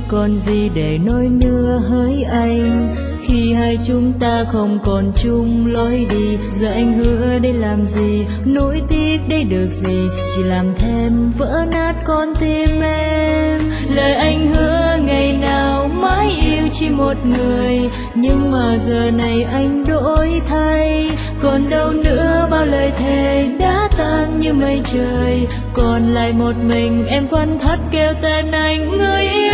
còn gì để nói nữa hỡi anh. Khi hai chúng ta không còn chung lối đi, giờ anh hứa để làm gì, nỗi tiếc để được gì, chỉ làm thêm vỡ nát con tim em. Lời anh hứa ngày nào mãi yêu chỉ một người, nhưng mà giờ này anh đổi thay. Còn đâu nữa bao lời thề đã tan như mây trời, còn lại một mình em quặn thắt kêu tên anh người yêu.